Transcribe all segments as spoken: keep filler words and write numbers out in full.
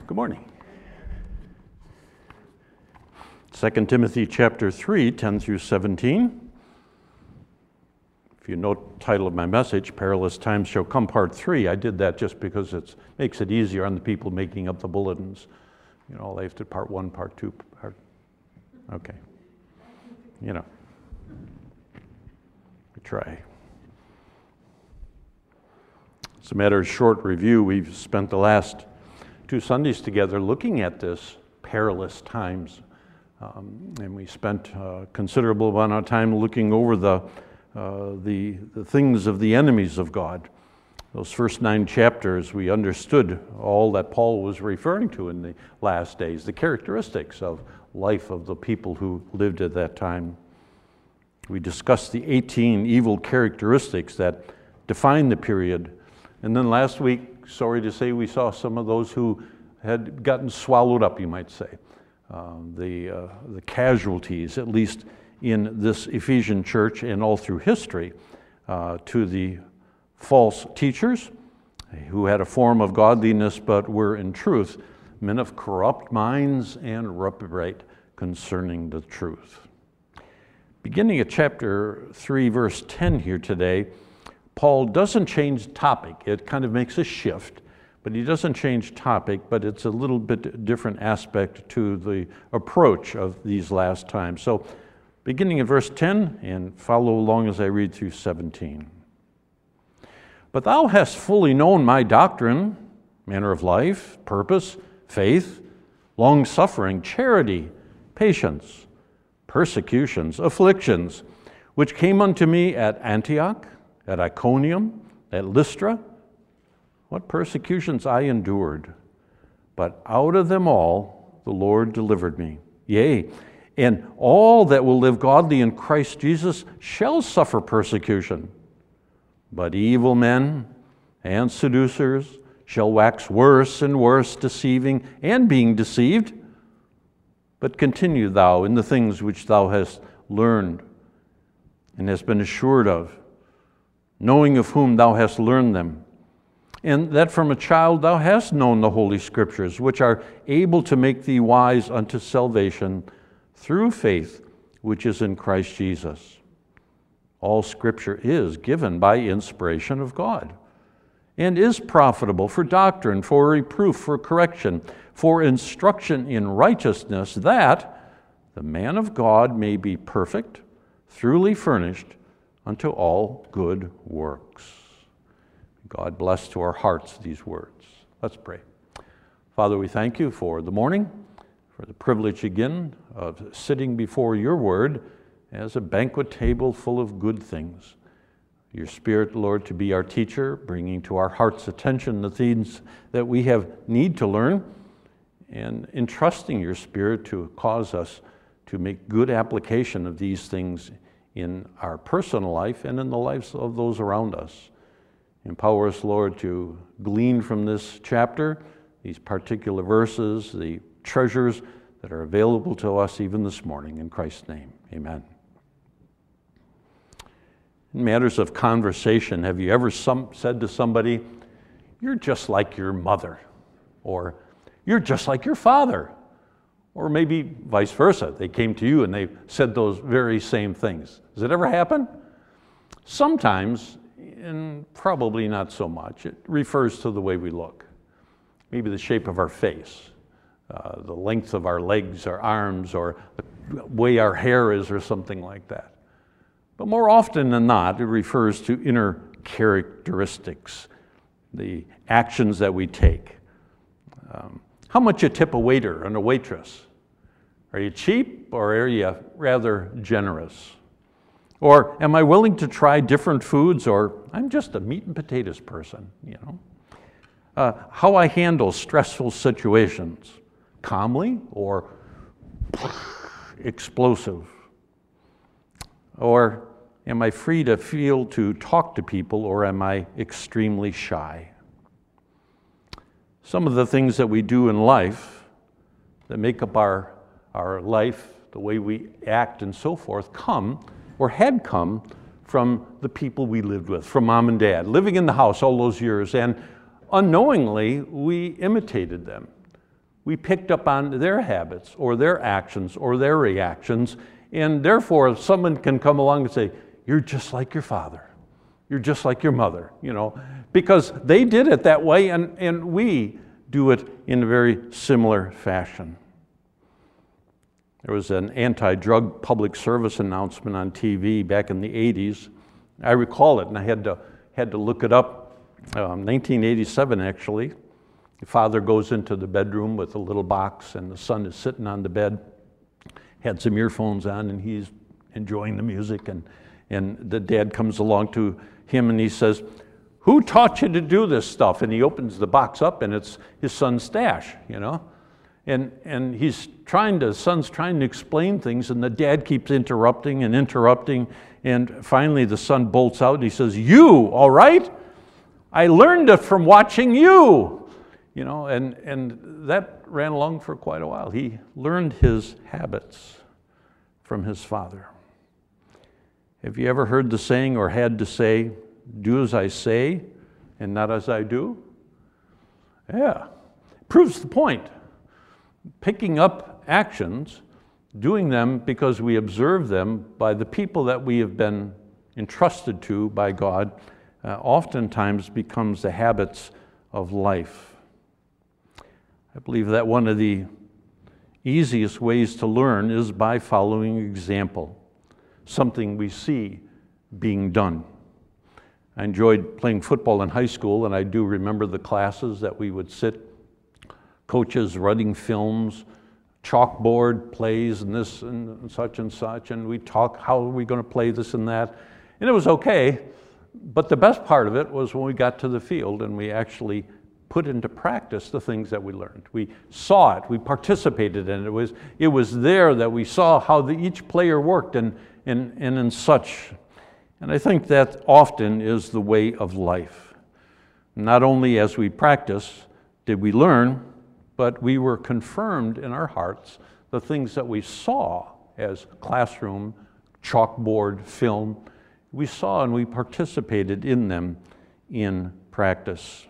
Good morning. Second Timothy chapter three, ten through seventeen. If you note the title of my message, Perilous Times Shall Come, Part three. I did that just because it makes it easier on the people making up the bulletins. You know, they have to part one, part two, part... Okay. You know. We try. As a matter of short review, we've spent the last two Sundays together looking at this perilous times. Um, and we spent a considerable amount of time looking over the, uh, the, the things of the enemies of God. Those first nine chapters, we understood all that Paul was referring to in the last days, the characteristics of life of the people who lived at that time. We discussed the eighteen evil characteristics that define the period. And then last week, sorry to say, we saw some of those who had gotten swallowed up, you might say. Uh, the, uh, the casualties, at least in this Ephesian church and all through history, uh, to the false teachers who had a form of godliness but were in truth men of corrupt minds and reprobate concerning the truth. Beginning at chapter three, verse ten here today, Paul doesn't change topic. It kind of makes a shift, but he doesn't change topic, but it's a little bit different aspect to the approach of these last times. So beginning at verse ten, and follow along as I read through seventeen. But thou hast fully known my doctrine, manner of life, purpose, faith, long-suffering, charity, patience, persecutions, afflictions, which came unto me at Antioch, at Iconium, at Lystra, what persecutions I endured. But out of them all the Lord delivered me. Yea, and all that will live godly in Christ Jesus shall suffer persecution. But evil men and seducers shall wax worse and worse, deceiving and being deceived. But continue thou in the things which thou hast learned and hast been assured of, knowing of whom thou hast learned them, and that from a child thou hast known the Holy Scriptures, which are able to make thee wise unto salvation through faith which is in Christ Jesus. All Scripture is given by inspiration of God, and is profitable for doctrine, for reproof, for correction, for instruction in righteousness, that the man of God may be perfect, thoroughly furnished unto all good works. God bless to our hearts these words. Let's pray. Father, we thank you for the morning, for the privilege again of sitting before your word as a banquet table full of good things. Your Spirit, Lord, to be our teacher, bringing to our hearts' attention the things that we have need to learn, and entrusting your Spirit to cause us to make good application of these things in our personal life and in the lives of those around us. Empower us, Lord, to glean from this chapter, these particular verses, the treasures that are available to us even this morning. In Christ's name, amen. In matters of conversation, have you ever some, said to somebody, "You're just like your mother," or "You're just like your father," or maybe vice versa? They came to you and they said those very same things. Does it ever happen? Sometimes, and probably not so much. It refers to the way we look. Maybe the shape of our face, uh, the length of our legs or arms, or the way our hair is, or something like that. But more often than not, it refers to inner characteristics, the actions that we take. Um, how much you tip a waiter and a waitress? Are you cheap, or are you rather generous? Or am I willing to try different foods, or I'm just a meat and potatoes person, you know? Uh, how I handle stressful situations, calmly or explosive? Or am I free to feel to talk to people, or am I extremely shy? Some of the things that we do in life that make up our, our life, the way we act and so forth, come or had come from the people we lived with, from mom and dad, living in the house all those years, and unknowingly we imitated them. we picked up on their habits or their actions or their reactions, and therefore someone can come along and say, you're just like your father. You're just like your mother, you know, because they did it that way, and, and we do it in a very similar fashion. There was an anti-drug public service announcement on T V back in the eighties. I recall it, and I had to, had to look it up. Um, nineteen eighty-seven, actually. The father goes into the bedroom with a little box, and the son is sitting on the bed, had some earphones on, and he's enjoying the music, and, and the dad comes along to him, and he says, who taught you to do this stuff? And he opens the box up, and it's his son's stash, you know? And, and he's trying to, the son's trying to explain things, and the dad keeps interrupting and interrupting, and finally the son bolts out, and he says, you, all right? I learned it from watching you. You know, and, and that ran along for quite a while. He learned his habits from his father. Have you ever heard the saying or had to say, do as I say and not as I do? Yeah, proves the point. Picking up actions, doing them because we observe them by the people that we have been entrusted to by God, uh, oftentimes becomes the habits of life. I believe that one of the easiest ways to learn is by following example, something we see being done. I enjoyed playing football in high school, and I do remember the classes that we would sit, coaches running films, chalkboard plays and this and such and such, and we talk, how are we going to play this and that? And it was okay, but the best part of it was when we got to the field and we actually put into practice the things that we learned. We saw it, we participated in it. It was, it was there that we saw how the, each player worked and, and, and in such. And I think that often is the way of life. Not only as we practice did we learn, but we were confirmed in our hearts the things that we saw as classroom, chalkboard, film. We saw and we participated in them in practice.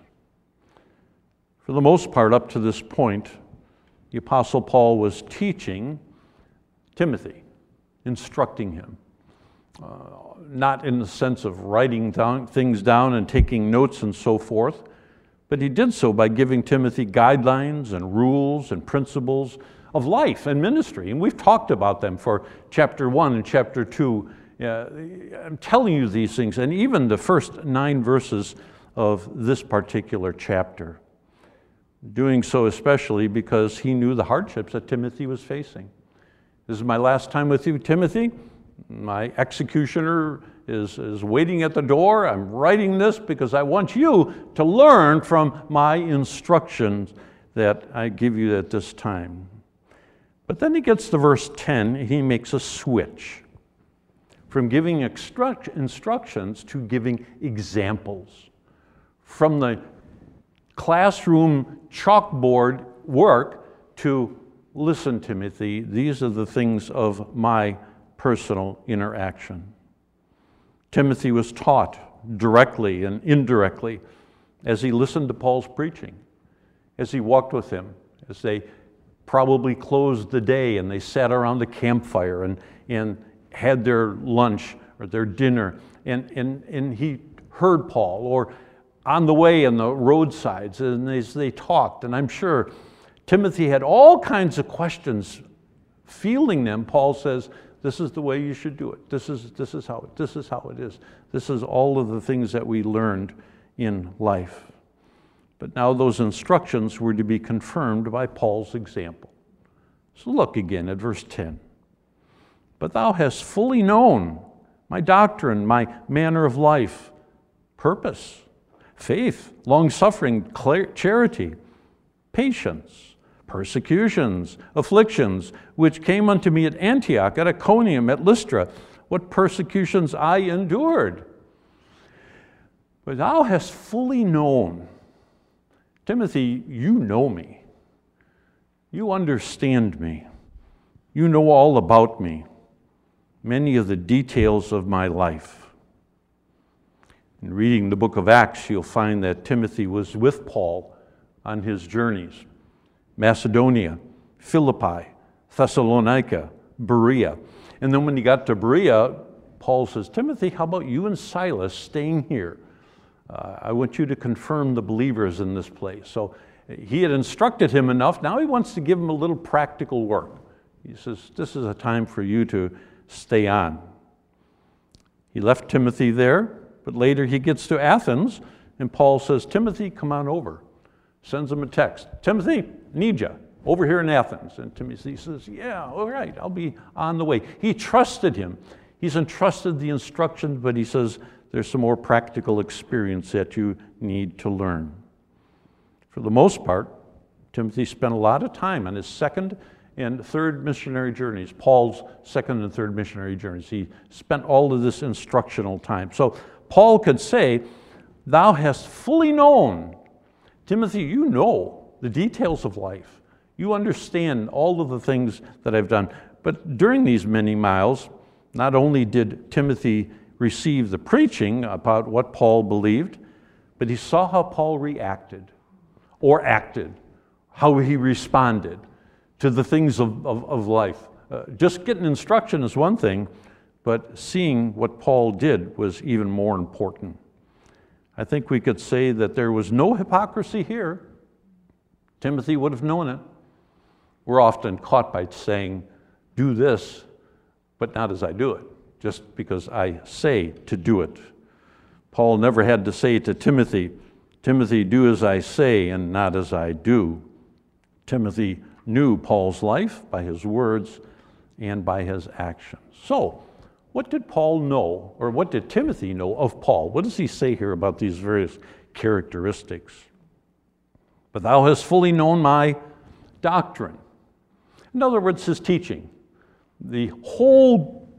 For the most part, up to this point, the Apostle Paul was teaching Timothy, instructing him. Uh, not in the sense of writing down, things down and taking notes and so forth, but he did so by giving Timothy guidelines and rules and principles of life and ministry. And we've talked about them for chapter one and chapter two. Uh, I'm telling you these things, and even the first nine verses of this particular chapter. Doing so especially because he knew the hardships that Timothy was facing. This is my last time with you, Timothy. My executioner is, is waiting at the door. I'm writing this because I want you to learn from my instructions that I give you at this time. But then he gets to verse ten, and he makes a switch from giving instruct, instructions to giving examples. From the classroom chalkboard work to, listen, Timothy, these are the things of my personal interaction. Timothy was taught directly and indirectly as he listened to Paul's preaching, as he walked with him, as they probably closed the day and they sat around the campfire and, and had their lunch or their dinner, and, and, and he heard Paul, or on the way in the roadsides, and as they talked, and I'm sure Timothy had all kinds of questions. Feeling them, Paul says, this is the way you should do it. This is, this is how it, this is how it is. This is all of the things that we learned in life. But now those instructions were to be confirmed by Paul's example. So look again at verse ten. But thou hast fully known my doctrine, my manner of life, purpose, faith, long-suffering, charity, patience, persecutions, afflictions, which came unto me at Antioch, at Iconium, at Lystra, what persecutions I endured. But thou hast fully known. Timothy, you know me. You understand me. You know all about me, many of the details of my life. In reading the book of Acts, you'll find that Timothy was with Paul on his journeys. Macedonia, Philippi, Thessalonica, Berea. And then when he got to Berea, Paul says, Timothy, how about you and Silas staying here? Uh, I want you to confirm the believers in this place. So he had instructed him enough. Now he wants to give him a little practical work. He says, this is a time for you to stay on. He left Timothy there, but later he gets to Athens, and Paul says, Timothy, come on over. Sends him a text. Timothy, need you over here in Athens. And Timothy says, yeah, all right, I'll be on the way. He trusted him. He's entrusted the instructions, but he says, there's some more practical experience that you need to learn. For the most part, Timothy spent a lot of time on his second and third missionary journeys, Paul's second and third missionary journeys. He spent all of this instructional time. So Paul could say, thou hast fully known, Timothy, you know the details of life. You understand all of the things that I've done. But during these many miles, not only did Timothy receive the preaching about what Paul believed, but he saw how Paul reacted or acted, how he responded to the things of, of, of life. Uh, just getting instruction is one thing, but seeing what Paul did was even more important. I think we could say that there was no hypocrisy here. Timothy would have known it. We're often caught by saying, do this, but not as I do it, just because I say to do it. Paul never had to say to Timothy, Timothy, do as I say and not as I do. Timothy knew Paul's life by his words and by his actions. So, what did Paul know, or what did Timothy know of Paul? What does he say here about these various characteristics? But thou hast fully known my doctrine. In other words, his teaching. The whole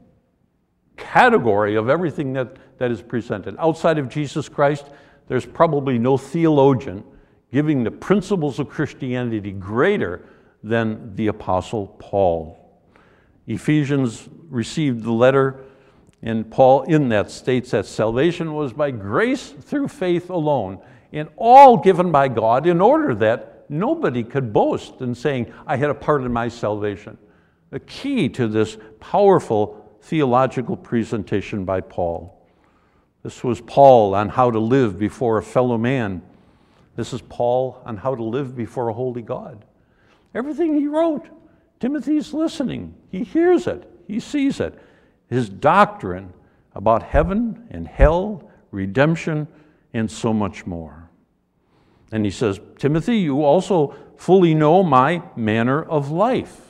category of everything that, that is presented. Outside of Jesus Christ, there's probably no theologian giving the principles of Christianity greater than the Apostle Paul. Ephesians received the letter, and Paul in that states that salvation was by grace through faith alone, and all given by God in order that nobody could boast in saying, I had a part in my salvation. The key to this powerful theological presentation by Paul. This was Paul on how to live before a fellow man. This is Paul on how to live before a holy God. Everything he wrote, Timothy's listening. He hears it. He sees it. His doctrine about heaven and hell, redemption, and so much more. And he says, Timothy, you also fully know my manner of life,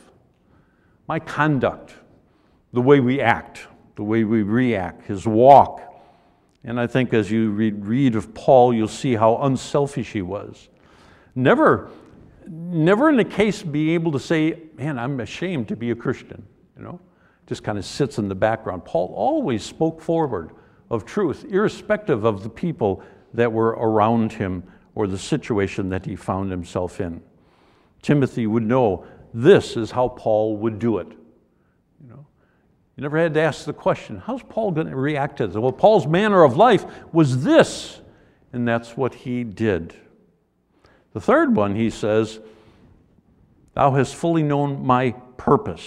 my conduct, the way we act, the way we react, his walk. And I think as you read, read of Paul, you'll see how unselfish he was. Never, never in a case be able to say, man, I'm ashamed to be a Christian, you know? Just kind of sits in the background. Paul always spoke forward of truth, irrespective of the people that were around him or the situation that he found himself in. Timothy would know this is how Paul would do it. You know, you never had to ask the question, how's Paul going to react to this? Well, Paul's manner of life was this, and that's what he did. The third one, he says, thou hast fully known my purpose.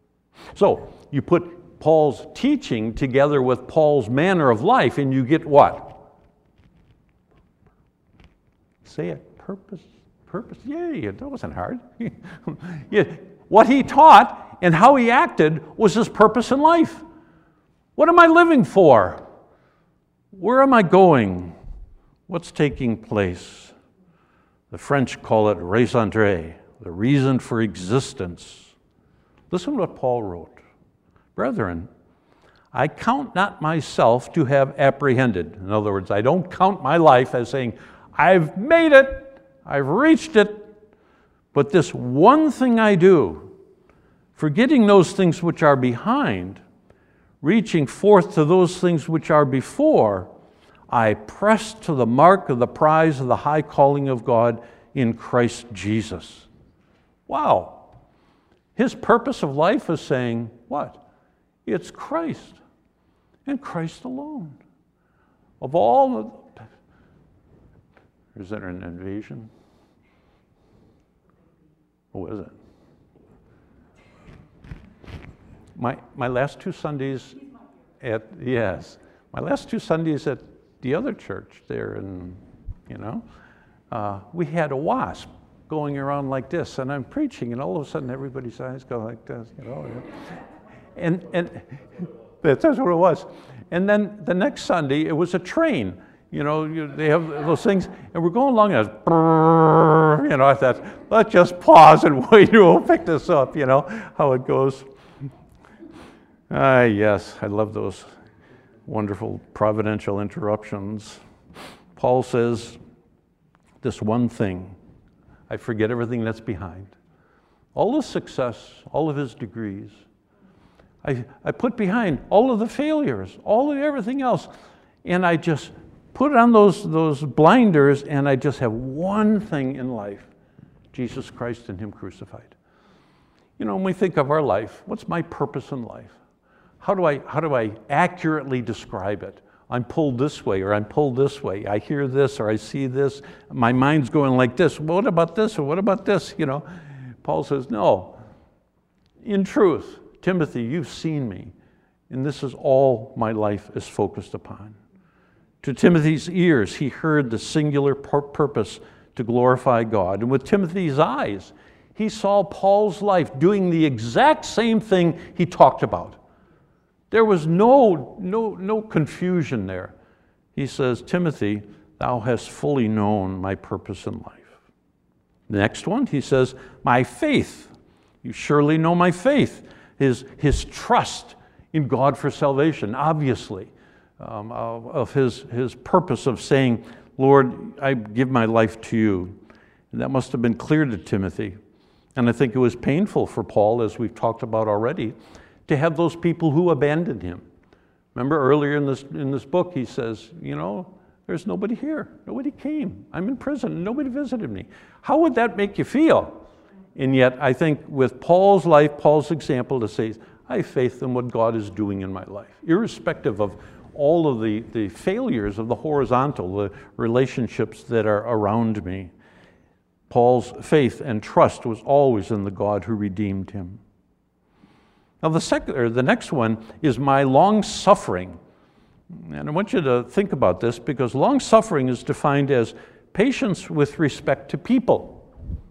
So, you put Paul's teaching together with Paul's manner of life, and you get what? Say it, purpose, purpose. Yay, that wasn't hard. Yeah, what he taught and how he acted was his purpose in life. What am I living for? Where am I going? What's taking place? The French call it raison d'être, the reason for existence. Listen to what Paul wrote. Brethren, I count not myself to have apprehended. In other words, I don't count my life as saying, I've made it, I've reached it, but this one thing I do, forgetting those things which are behind, reaching forth to those things which are before, I press to the mark of the prize of the high calling of God in Christ Jesus. Wow. His purpose of life is saying, what? It's Christ and Christ alone. Of all the... Is there an invasion? What was it? My, my last two Sundays at, yes, my last two Sundays at the other church there, and you know, uh, we had a wasp going around like this, and I'm preaching, and all of a sudden everybody's eyes go like this, you know. And, and that's what it was. And then the next Sunday, it was a train. You know, you, they have those things, and we're going along, and brrr, you know, I thought, let's just pause and wait, we'll pick this up, you know, how it goes. Ah, yes, I love those wonderful providential interruptions. Paul says this one thing: I forget everything that's behind. All the success, all of his degrees. I, I put behind all of the failures, all of everything else, and I just put on those, those blinders, and I just have one thing in life: Jesus Christ and him crucified. You know, when we think of our life, what's my purpose in life? How do I, how do I accurately describe it? I'm pulled this way, or I'm pulled this way. I hear this, or I see this. My mind's going like this. What about this, or what about this? You know, Paul says, no. In truth, Timothy, you've seen me, and this is all my life is focused upon. To Timothy's ears, he heard the singular purpose to glorify God. And with Timothy's eyes, he saw Paul's life doing the exact same thing he talked about. There was no, no, no confusion there. He says, Timothy, thou hast fully known my purpose in life. The next one, he says, my faith. You surely know my faith. His, his trust in God for salvation, obviously, um, of, of his, his purpose of saying, Lord, I give my life to you. And that must have been clear to Timothy. And I think it was painful for Paul, as we've talked about already, to have those people who abandoned him. Remember earlier in this, in this book, he says, you know, there's nobody here. Nobody came. I'm in prison, and nobody visited me. How would that make you feel? And yet, I think with Paul's life, Paul's example, to say, I have faith in what God is doing in my life, irrespective of all of the, the failures of the horizontal, the relationships that are around me. Paul's faith and trust was always in the God who redeemed him. Now, the second, or the next one is my long suffering. And I want you to think about this, because long suffering is defined as patience with respect to people.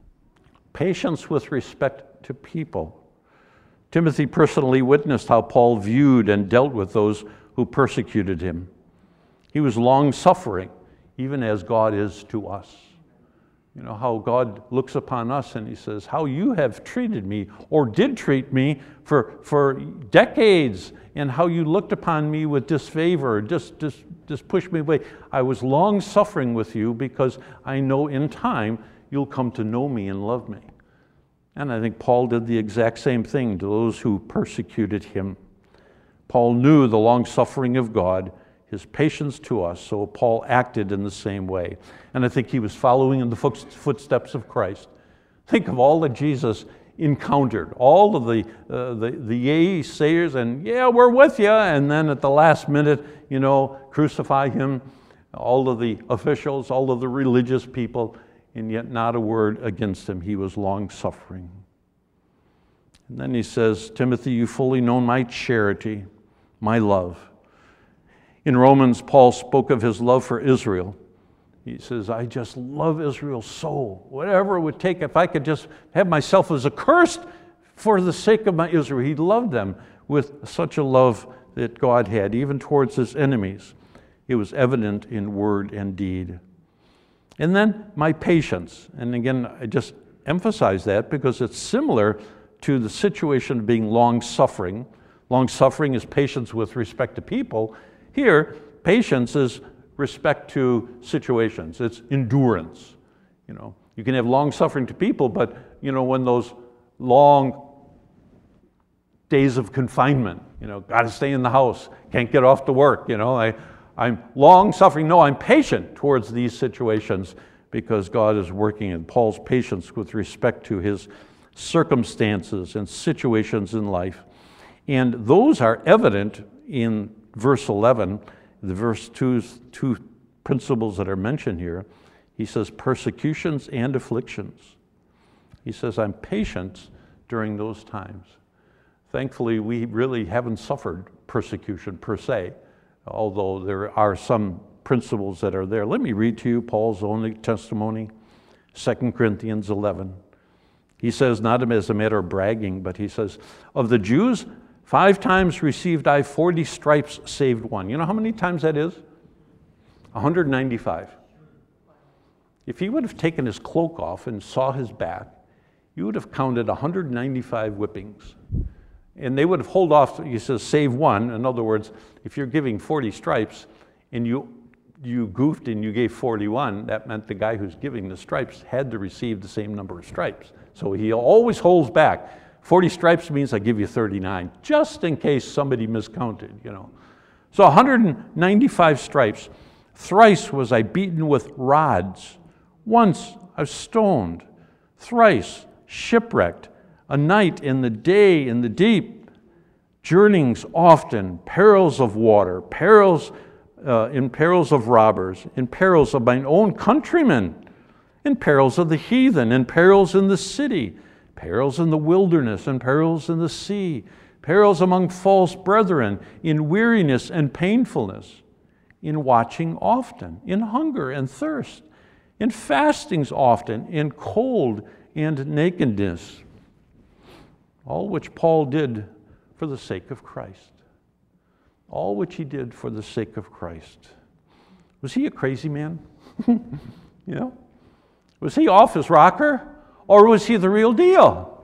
Patience with respect to people. Timothy personally witnessed how Paul viewed and dealt with those who persecuted him. He was long suffering, even as God is to us. You know, how God looks upon us and he says, how you have treated me, or did treat me for, for decades, and how you looked upon me with disfavor, just, just, just pushed me away. I was long suffering with you because I know in time you'll come to know me and love me. And I think Paul did the exact same thing to those who persecuted him. Paul knew the long suffering of God, his patience to us, so Paul acted in the same way. And I think he was following in the footsteps of Christ. Think of all that Jesus encountered, all of the, uh, the, the yea sayers, and yeah, we're with you, and then at the last minute, you know, crucify him, all of the officials, all of the religious people, and yet not a word against him. He was long-suffering. And then he says, Timothy, you fully know my charity, my love. In Romans, Paul spoke of his love for Israel. He says, I just love Israel so. Whatever it would take, if I could just have myself as accursed for the sake of my Israel. He loved them with such a love that God had, even towards his enemies. It was evident in word and deed. And then my patience. And again, I just emphasize that because it's similar to the situation of being long-suffering. Long-suffering is patience with respect to people. Here, patience is respect to situations. It's endurance. You know, you can have long suffering to people, but you know, when those long days of confinement, you know, got to stay in the house, can't get off to work, you know, I, I'm long suffering. No, I'm patient towards these situations because God is working in Paul's patience with respect to his circumstances and situations in life. And those are evident in verse eleven, the verse two, two principles that are mentioned here. He says persecutions and afflictions. He says, I'm patient during those times. Thankfully, we really haven't suffered persecution per se, although there are some principles that are there. Let me read to you Paul's own testimony, Second Corinthians eleven. He says, not as a matter of bragging, but he says, of the Jews, five times received I forty stripes, saved one. You know how many times that is? one hundred ninety-five. If he would have taken his cloak off and saw his back, you would have counted one hundred ninety-five whippings. And they would have held off, he says, save one. In other words, if you're giving forty stripes and you, you goofed and you gave forty-one, that meant the guy who's giving the stripes had to receive the same number of stripes. So he always holds back. forty stripes means I give you thirty-nine, just in case somebody miscounted, you know. So one hundred ninety-five stripes. Thrice was I beaten with rods. Once I was stoned. Thrice shipwrecked. A night in the day in the deep. Journeyings often. Perils of water. Perils uh, in perils of robbers. In perils of mine own countrymen. In perils of the heathen. In perils in the city. Perils in the wilderness. And perils in the sea. Perils among false brethren. In weariness and painfulness. In watching often, in hunger and thirst, in fastings often, in cold and nakedness. All which Paul did for the sake of Christ. All which he did for the sake of Christ. Was he a crazy man? You know? Was he off his rocker? Or was he the real deal?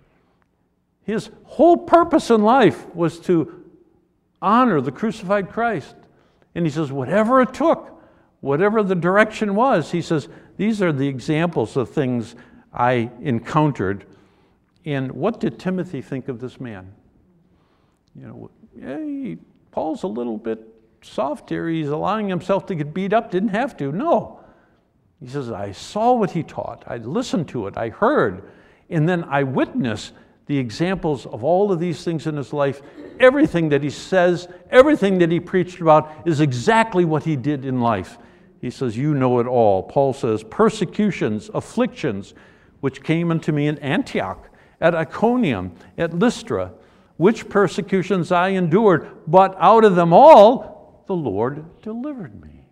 His whole purpose in life was to honor the crucified Christ. And he says, whatever it took, whatever the direction was, he says, these are the examples of things I encountered. And what did Timothy think of this man? You know, hey, Paul's a little bit soft here. He's allowing himself to get beat up. Didn't have to. No. He says, I saw what he taught. I listened to it. I heard. And then I witnessed the examples of all of these things in his life. Everything that he says, everything that he preached about is exactly what he did in life. He says, you know it all. Paul says, persecutions, afflictions, which came unto me in Antioch, at Iconium, at Lystra, which persecutions I endured, but out of them all the Lord delivered me.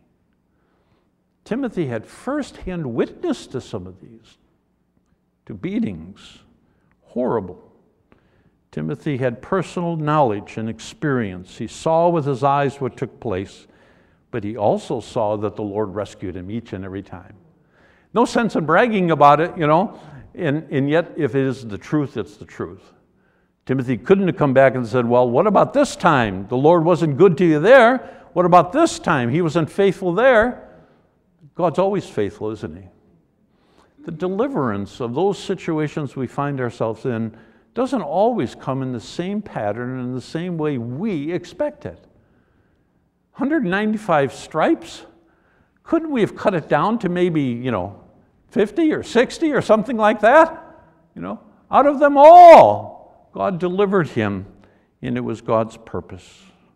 Timothy had firsthand witness to some of these, to beatings, horrible. Timothy had personal knowledge and experience. He saw with his eyes what took place, but he also saw that the Lord rescued him each and every time. No sense in bragging about it, you know, and, and yet if it is the truth, it's the truth. Timothy couldn't have come back and said, well, what about this time? The Lord wasn't good to you there. What about this time? He wasn't faithful there. God's always faithful, isn't he? The deliverance of those situations we find ourselves in doesn't always come in the same pattern and the same way we expect it. one hundred ninety-five stripes? Couldn't we have cut it down to maybe, you know, fifty or sixty or something like that? You know, out of them all, God delivered him, and it was God's purpose.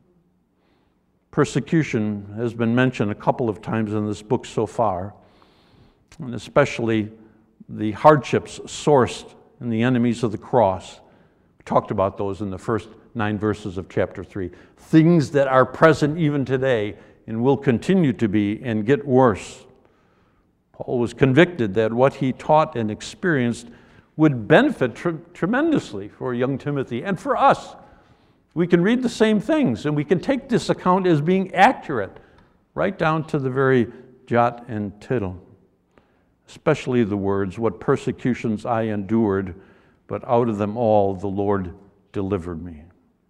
Persecution has been mentioned a couple of times in this book so far, and especially the hardships sourced in the enemies of the cross. We talked about those in the first nine verses of chapter three. Things that are present even today and will continue to be and get worse. Paul was convicted that what he taught and experienced would benefit tr- tremendously for young Timothy and for us. We can read the same things and we can take this account as being accurate, right down to the very jot and tittle. Especially the words, what persecutions I endured, but out of them all the Lord delivered me.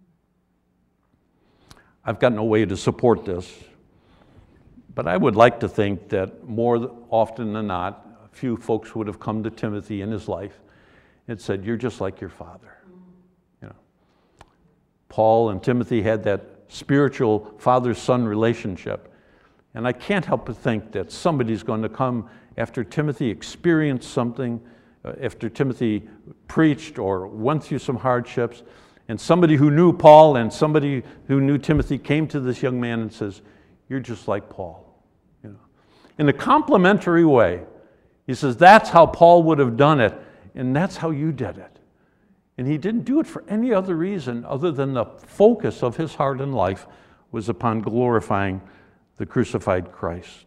I've got no way to support this, but I would like to think that more often than not, a few folks would have come to Timothy in his life and said, you're just like your father. You know, Paul and Timothy had that spiritual father-son relationship, and I can't help but think that somebody's going to come after Timothy experienced something, uh, after Timothy preached or went through some hardships, and somebody who knew Paul and somebody who knew Timothy came to this young man and says, you're just like Paul. You know, in a complimentary way. He says that's how Paul would have done it and that's how you did it. And he didn't do it for any other reason other than the focus of his heart and life was upon glorifying the crucified Christ.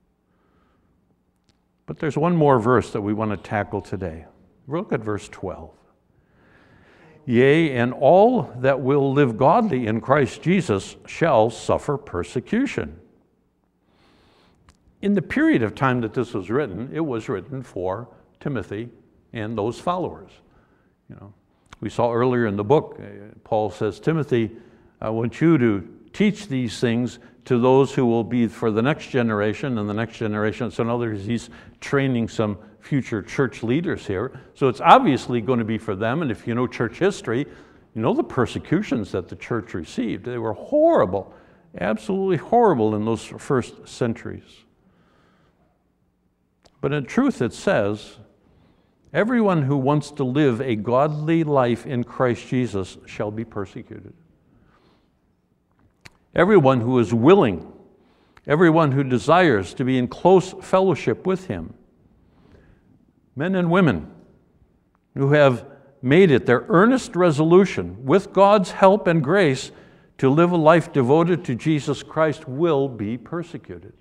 But there's one more verse that we want to tackle today. Look at verse twelve. Yea, and all that will live godly in Christ Jesus shall suffer persecution. In the period of time that this was written, it was written for Timothy and those followers. You know, we saw earlier in the book, uh, Paul says, Timothy, I want you to teach these things to those who will be for the next generation and the next generation. So in other words, he's training some future church leaders here. So it's obviously going to be for them. And if you know church history, you know the persecutions that the church received. They were horrible, absolutely horrible in those first centuries. But in truth, it says, everyone who wants to live a godly life in Christ Jesus shall be persecuted. Everyone who is willing, everyone who desires to be in close fellowship with him, men and women who have made it their earnest resolution, with God's help and grace, to live a life devoted to Jesus Christ will be persecuted.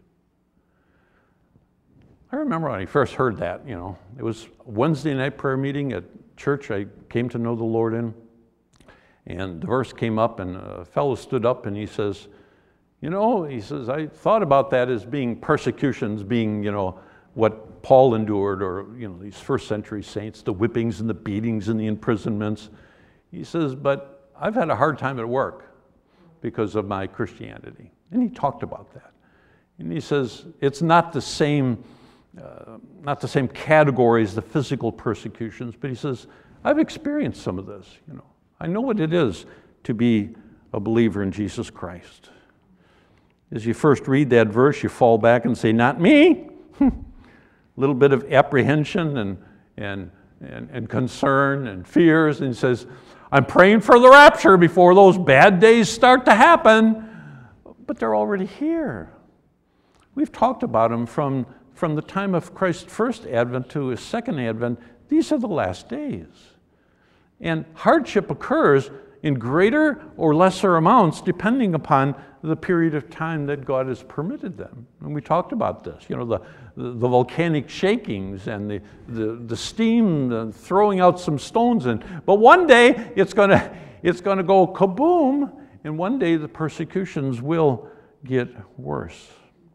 I remember when I first heard that, you know, it was a Wednesday night prayer meeting at church I came to know the Lord in. And the verse came up, and a fellow stood up and he says, you know, he says, I thought about that as being persecutions, being, you know, what Paul endured, or, you know, these first century saints, the whippings and the beatings and the imprisonments. He says, but I've had a hard time at work because of my Christianity. And he talked about that. And he says, it's not the same, uh, not the same category as the physical persecutions, but he says, I've experienced some of this, you know. I know what it is to be a believer in Jesus Christ. As you first read that verse, you fall back and say, not me. A little bit of apprehension and, and, and, and concern and fears. And he says, I'm praying for the rapture before those bad days start to happen. But they're already here. We've talked about them from, from the time of Christ's first advent to his second advent. These are the last days. And hardship occurs in greater or lesser amounts depending upon the period of time that God has permitted them. And we talked about this, you know, the, the, the volcanic shakings and the, the, the steam, the throwing out some stones. And, but one day it's gonna, it's gonna go kaboom, and one day the persecutions will get worse.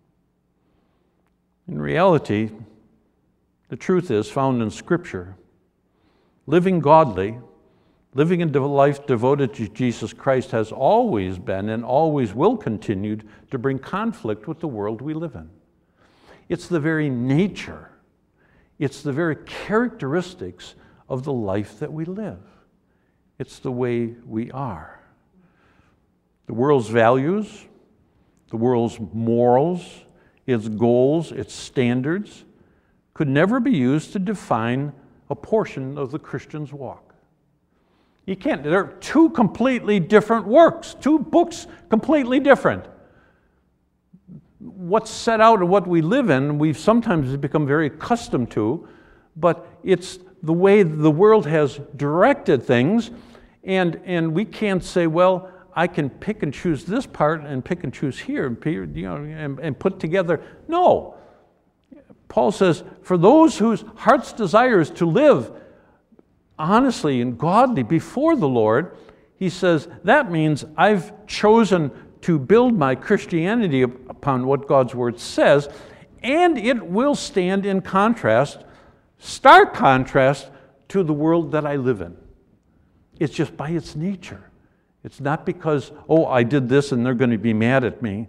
In reality, the truth is found in Scripture. Living godly, living a life devoted to Jesus Christ has always been and always will continue to bring conflict with the world we live in. It's the very nature, it's the very characteristics of the life that we live. It's the way we are. The world's values, the world's morals, its goals, its standards could never be used to define a portion of the Christian's walk. You can't. They're two completely different works, two books completely different. What's set out and what we live in, we've sometimes become very accustomed to, but it's the way the world has directed things, and, and we can't say, well, I can pick and choose this part and pick and choose here, and, you know, and, and put together. No. Paul says, for those whose heart's desire is to live honestly and godly before the Lord, he says, that means I've chosen to build my Christianity upon what God's Word says, and it will stand in contrast, stark contrast, to the world that I live in. It's just by its nature. It's not because, oh, I did this and they're going to be mad at me.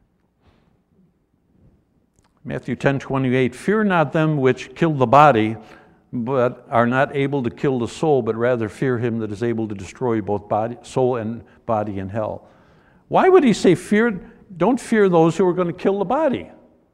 Matthew ten twenty-eight, fear not them which kill the body, but are not able to kill the soul, but rather fear him that is able to destroy both body, soul and body in hell. Why would he say fear? Don't fear those who are going to kill the body.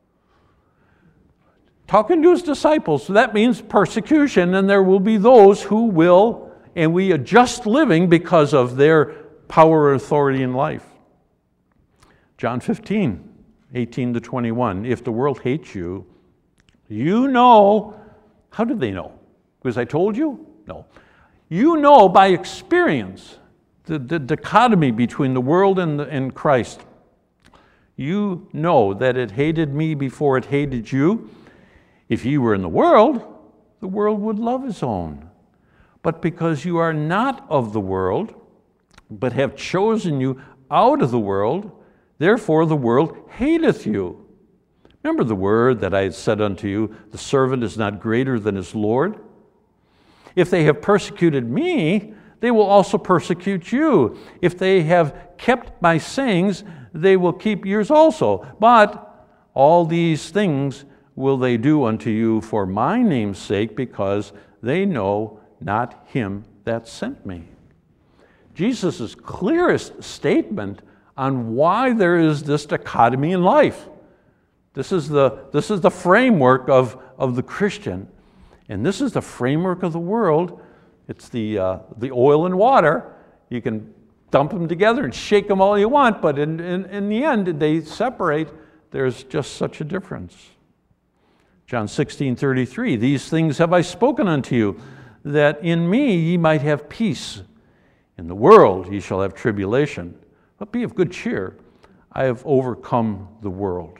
Talking to his disciples, so that means persecution, and there will be those who will, and we adjust living because of their power and authority in life. John fifteen, eighteen to twenty-one, if the world hates you, you know. How do they know? Because I told you? No. You know by experience the, the dichotomy between the world and, the, and Christ. You know that it hated me before it hated you. If ye were in the world, the world would love his own. But because you are not of the world, but have chosen you out of the world, therefore the world hateth you. Remember the word that I had said unto you, the servant is not greater than his Lord? If they have persecuted me, they will also persecute you. If they have kept my sayings, they will keep yours also. But all these things will they do unto you for my name's sake, because they know not him that sent me. Jesus' clearest statement on why there is this dichotomy in life. This is the, this is the framework of, of the Christian. And this is the framework of the world. It's the, uh, the oil and water. You can dump them together and shake them all you want, but in, in, in the end, they separate. There's just such a difference. John sixteen thirty-three, these things have I spoken unto you, that in me ye might have peace. In the world ye shall have tribulation, but be of good cheer. I have overcome the world.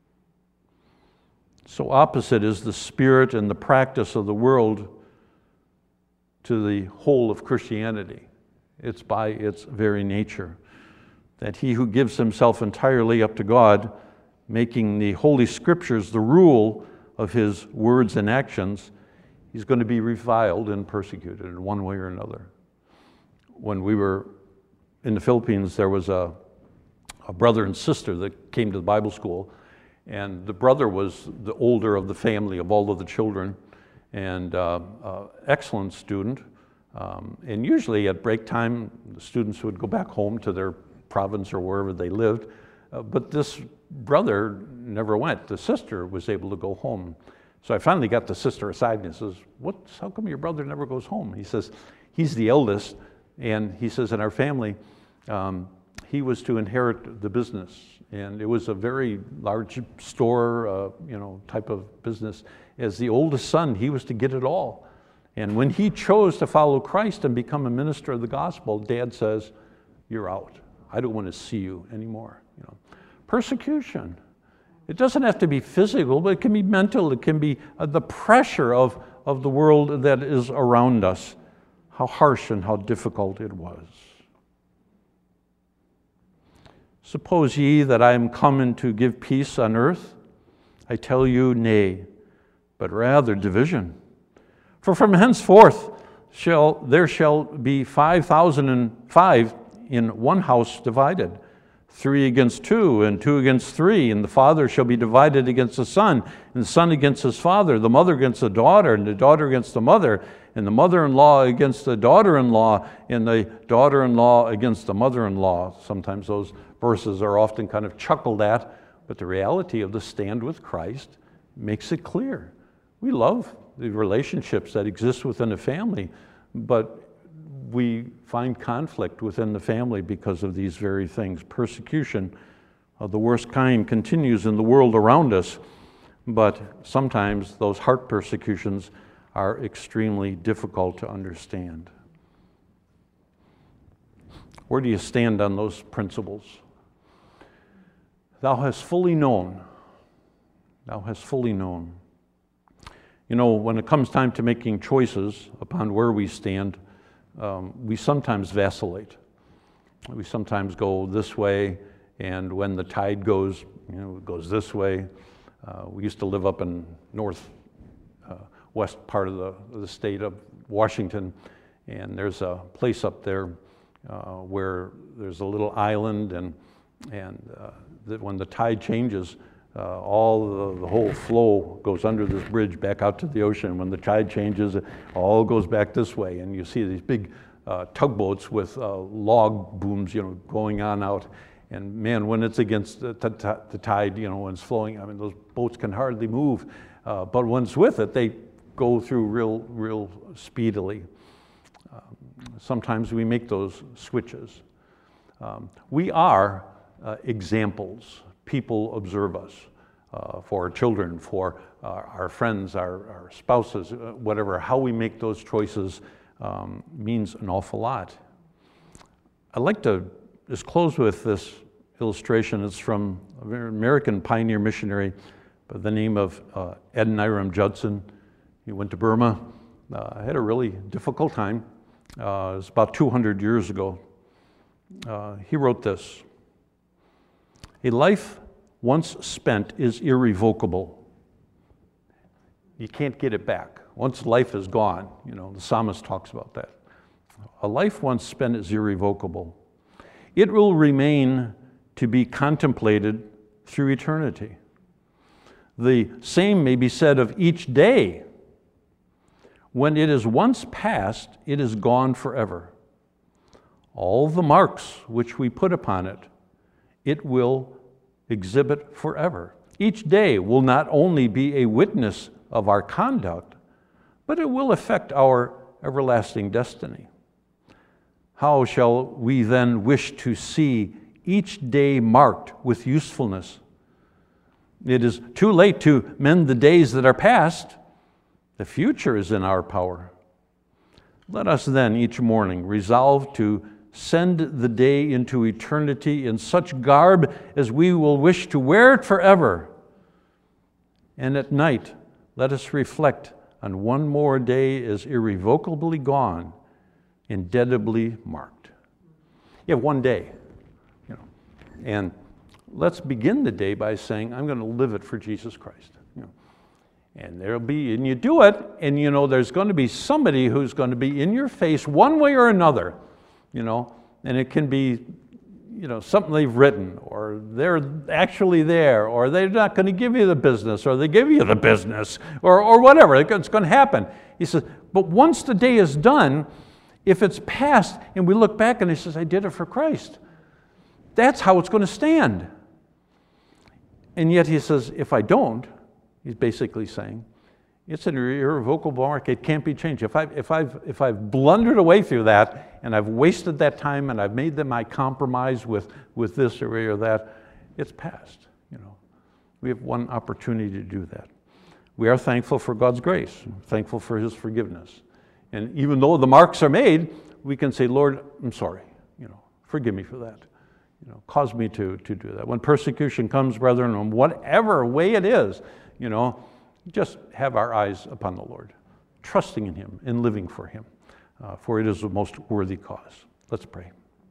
So opposite is the spirit and the practice of the world to the whole of Christianity. It's by its very nature that he who gives himself entirely up to God, making the Holy Scriptures the rule of his words and actions, he's going to be reviled and persecuted in one way or another. When we were in the Philippines, there was a, a brother and sister that came to the Bible school, and the brother was the older of the family of all of the children, and uh, uh, excellent student. Um, and usually at break time, the students would go back home to their province or wherever they lived. Uh, but this brother never went. The sister was able to go home. So I finally got the sister aside and he says, "What? How come your brother never goes home?" He says, he's the eldest. And he says, in our family, um, he was to inherit the business. And it was a very large store, uh, you know, type of business. As the oldest son, he was to get it all. And when he chose to follow Christ and become a minister of the gospel, Dad says, "You're out. I don't want to see you anymore." You know, persecution. It doesn't have to be physical, but it can be mental. It can be uh, the pressure of, of the world that is around us. How harsh and how difficult it was. Suppose ye that I am come to give peace on earth? I tell you, nay, but rather division. For from henceforth shall there shall be five thousand and five in one house divided, three against two, and two against three, and the father shall be divided against the son, and the son against his father, the mother against the daughter, and the daughter against the mother, and the mother-in-law against the daughter-in-law, and the daughter-in-law against the mother-in-law. Sometimes those verses are often kind of chuckled at, but the reality of the stand with Christ makes it clear. We love the relationships that exist within a family, but we find conflict within the family because of these very things. Persecution of the worst kind continues in the world around us, but sometimes those heart persecutions are extremely difficult to understand. Where do you stand on those principles? Thou hast fully known. Thou hast fully known. You know, when it comes time to making choices upon where we stand, um, we sometimes vacillate. We sometimes go this way, and when the tide goes, you know, it goes this way. Uh, we used to live up in north uh, west part of the, of the state of Washington, and there's a place up there uh, where there's a little island, and and uh, that when the tide changes, uh, all the, the whole flow goes under this bridge back out to the ocean. When the tide changes, it all goes back this way, and you see these big uh, tugboats with uh, log booms, you know, going on out. And man, when it's against the, t t the tide, you know, when it's flowing, I mean, those boats can hardly move. Uh, but when it's with it, they go through real, real speedily. Um, sometimes we make those switches. Um, we are uh, examples. People observe us. uh, for our children, for uh, our friends, our, our spouses, uh, whatever. How we make those choices um, means an awful lot. I'd like to just close with this illustration. It's from an American pioneer missionary by the name of uh, Adoniram Judson. He went to Burma, uh, had a really difficult time. Uh, it was about two hundred years ago. Uh, he wrote this: "A life once spent is irrevocable. You can't get it back. Once life is gone, you know, the psalmist talks about that. A life once spent is irrevocable. It will remain to be contemplated through eternity. The same may be said of each day. When it is once past, it is gone forever. All the marks which we put upon it, it will exhibit forever. Each day will not only be a witness of our conduct, but it will affect our everlasting destiny. How shall we then wish to see each day marked with usefulness? It is too late to mend the days that are past. The future is in our power. Let us then each morning resolve to send the day into eternity in such garb as we will wish to wear it forever. And at night, let us reflect on one more day as irrevocably gone, indelibly marked." You have one day, you know, and let's begin the day by saying, I'm going to live it for Jesus Christ. You know, and there'll be, and you do it, and you know, there's going to be somebody who's going to be in your face one way or another. You know, and it can be, you know, something they've written, or they're actually there, or they're not going to give you the business, or they give you the business, or, or whatever. It's going to happen. He says, but once the day is done, if it's past, and we look back and he says, I did it for Christ, that's how it's going to stand. And yet he says, if I don't, he's basically saying, it's an irrevocable mark. It can't be changed. If I've, if, I've, if I've blundered away through that and I've wasted that time and I've made them my compromise with, with this or, or that, it's past. You know, we have one opportunity to do that. We are thankful for God's grace, thankful for His forgiveness. And even though the marks are made, we can say, Lord, I'm sorry. You know, forgive me for that. You know, cause me to, to do that. When persecution comes, brethren, in whatever way it is, you know, just have our eyes upon the Lord, trusting in Him and living for Him, uh, for it is the most worthy cause. Let's pray.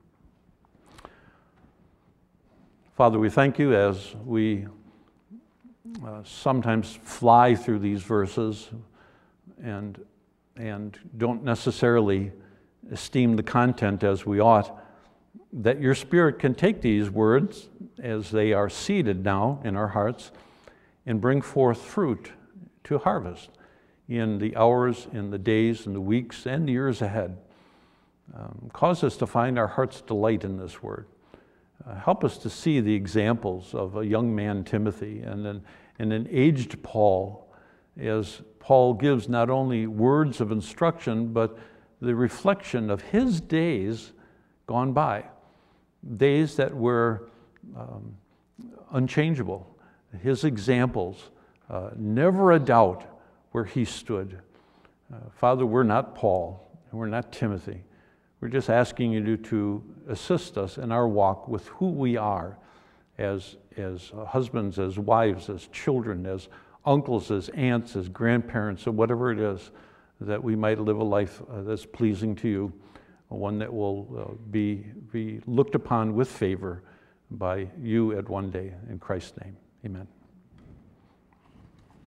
Father, we thank You as we uh, sometimes fly through these verses and, and don't necessarily esteem the content as we ought, that Your Spirit can take these words as they are seeded now in our hearts and bring forth fruit to harvest in the hours, in the days, in the weeks, and the years ahead. Um, cause us to find our heart's delight in this word. Uh, help us to see the examples of a young man, Timothy, and an, and an aged Paul, as Paul gives not only words of instruction, but the reflection of his days gone by, days that were um, unchangeable. His examples, uh, never a doubt where he stood. Uh, Father, we're not Paul, and we're not Timothy. We're just asking You to, to assist us in our walk with who we are as, as husbands, as wives, as children, as uncles, as aunts, as grandparents, or whatever it is, that we might live a life uh, that's pleasing to You, one that will uh, be, be looked upon with favor by You at one day. In Christ's name, amen.